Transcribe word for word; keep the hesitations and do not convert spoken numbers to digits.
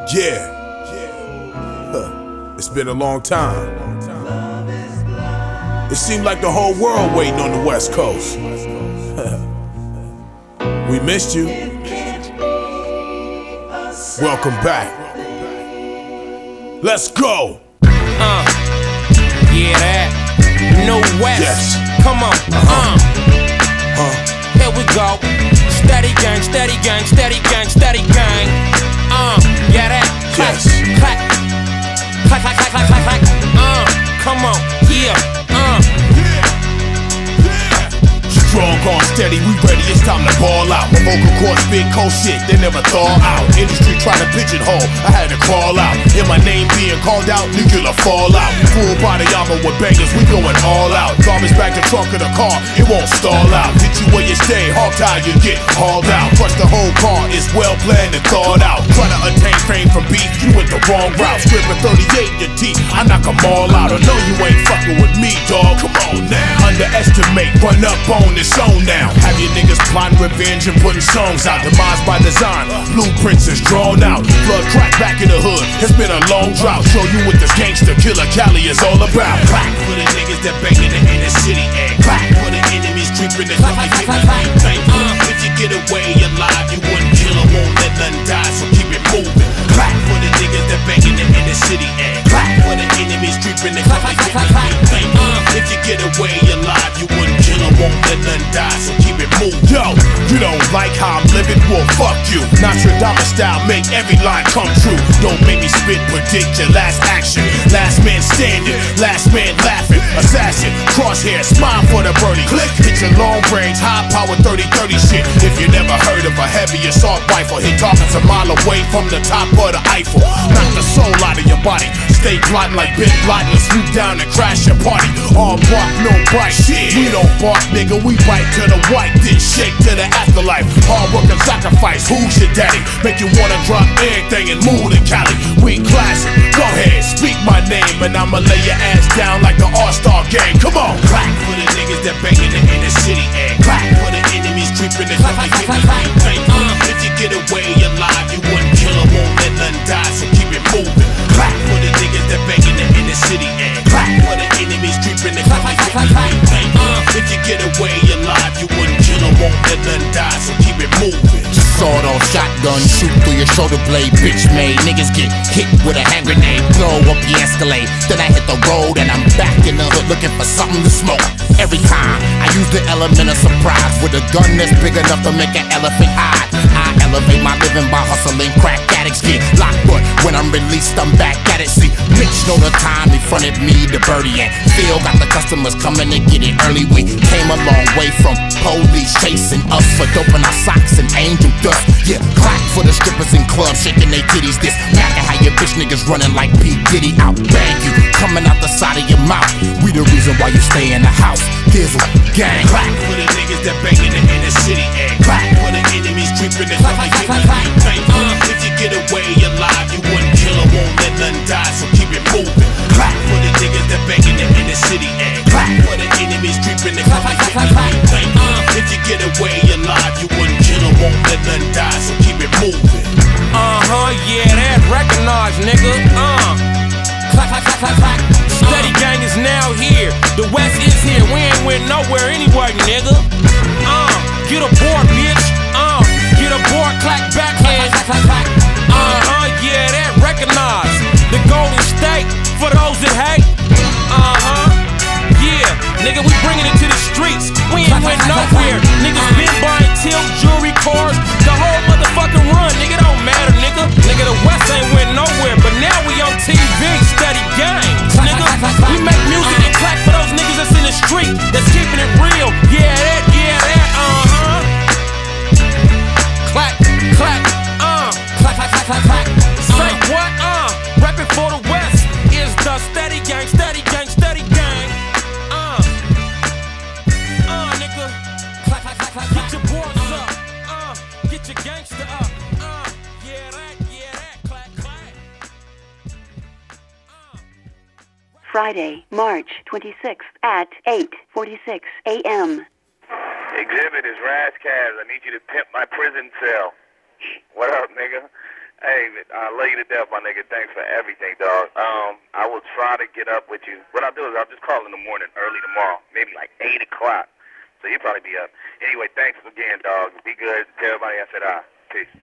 Yeah, huh. It's been a long time. It seemed like the whole world waiting on the West Coast. We missed you. Welcome back. Let's go. Uh, yeah, that. No West. Yes. Come on. Uh-huh. Uh. Uh. Here we go. Steady gang, steady gang, steady gang, steady gang. Uh, yeah, that. Clap, Yes. clap. Clap, clap, clap, clap, clap, clap. Uh, come on. Yeah. Uh. Strong on steady, we ready, it's time to ball out. My vocal cords big cold shit, they never thaw out. Industry try to pigeonhole, I had to crawl out. Hear my name being called out, nuclear fallout. Full body armor with bangers, we going all out. Garbage back the trunk of the car, it won't stall out. Hit you where you stay, hog tie, you get hauled out. Crush the whole car, it's well planned and thought out. Try to attain fame from beef, you went the wrong route. Script thirty-eight in your teeth, I knock them all out. I know you ain't fucking with me, dog, come on now. Underestimate, run up on this zone now. Have your niggas plotting revenge and putting songs out. Demise by design, blueprints is drawn out. Blood crack back in the hood, it's been a long drought. Show you what this gangster killer Cali is all about. Clap for the niggas that banging the inner city and clap for the enemies creeping and coming. If you get away alive, you wouldn't kill or won't let nothing die, so keep it moving. Clap for the niggas that banging the inner city and clap for the enemies creeping and coming. If you get away alive, you wouldn't kill or won't let nothing die, so keep it moving. Yo, you don't like how I'm living? Well, fuck you. Nostradamus style, make every line come true. Don't make me spit, predict your last action. Last man standing, last man laughing. Assassin, crosshair, smile for the birdie. Click, hit your long range, high power thirty thirty shit. If you never heard of a heavy assault rifle, hit targets a mile away from the top of the Eiffel. Knock the soul out of your body. Stay plotting like big plotting and swoop down and crash your party. All bark, no bite. Shit, we don't bark, nigga, we bite to the white, then shake to the afterlife. Hard work and sacrifice, who's your daddy? Make you wanna drop everything and move to Cali. We classic, go ahead, speak my name, and I'ma lay your ass down like the All-Star game. Come on, clap for the niggas that banging the inner city and clap for the enemies creeping and coming. If you get away alive, you wouldn't kill or won't let nothing die, so keep it moving. Clap for the niggas that banging the inner city and clap for the enemies creeping and coming. If you get away alive, you wouldn't kill or won't let nothing die, so keep it moving. Sawed off shotgun, shoot through your shoulder blade. Bitch made niggas get hit with a hand grenade. Blow up the Escalade, then I hit the road and I'm back in the hood looking for something to smoke. Every time I use the element of surprise with a gun that's big enough to make an elephant hide. I elevate my living by hustling. Crack addicts get locked, but when I'm released, I'm back at it. See, bitch know the time he fronted me the birdie and Phil got the customers coming to get it early. We came a long way from police chasing us for doping our socks and angel dust. Yeah, clap for the strippers in clubs shaking their titties. This back at how your bitch niggas running like P. Diddy. Out bang you, coming out the side of your mouth. We the reason why you stay in the house. Dizzle, gang. Clap for the niggas that banging the inner city and clap for the enemies creeping and coming. If you get away alive, you wouldn't kill or won't let nothing die, so keep it moving. Clap for the niggas that banging the inner city and clap for the enemies creeping and coming. If you get away alive, you wouldn't kill or won't let nothing die, so keep it moving. Uh-huh, yeah, that recognize, nigga. Uh. Clap, clap, clap, clap, clap. Steady gang is now here. The West is here. We ain't went nowhere anyway, nigga. Uh, get aboard, bitch. Uh, get aboard, clack back head. Uh-huh, yeah, that recognize. The Golden State for those that hate. Uh-huh, yeah, nigga, we bringing it to the streets. We ain't went nowhere. Niggas been buying tilt, jewelry, cars, the whole motherfucking run. Nigga, don't matter, nigga. Nigga, the West ain't went nowhere, but now we on T V, steady gang. Nigga, we make music and clap for those niggas that's in the street, that's keeping it real. Yeah, that, yeah, that, uh-huh. Clap, clap, uh. Clap, clap, clap, clap, clap. Say what, uh. Rapping for the West is the steady gang, steady gang, steady gang. Uh. Uh, nigga. Clap, clap, clap, clap. Get your boys up, uh. Get your gangster up, uh. Yeah, that, yeah, that, clap, clap. Uh. Friday, March twenty-sixth at eight forty-six a.m. Exhibit is Razzcast. I need you to pimp my prison cell. What up, nigga? Hey, I love you to death, my nigga. Thanks for everything, dog. Um, I will try to get up with you. What I'll do is I'll just call in the morning, early tomorrow, maybe like eight o'clock. So you'll probably be up. Anyway, thanks again, dog. Be good. Tell everybody I said hi. Peace.